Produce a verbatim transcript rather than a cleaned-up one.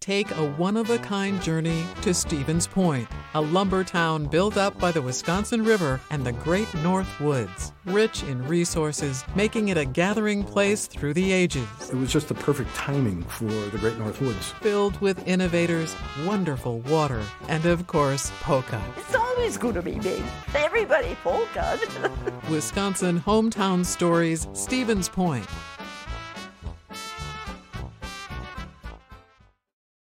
Take a one-of-a-kind journey to Stevens Point, a lumber town built up by the Wisconsin River and the Great North Woods, rich in resources, making it a gathering place through the ages. It was just the perfect timing for the Great North Woods. Filled with innovators, wonderful water, and of course, polka. It's always going to be me. Everybody polka. Wisconsin Hometown Stories, Stevens Point.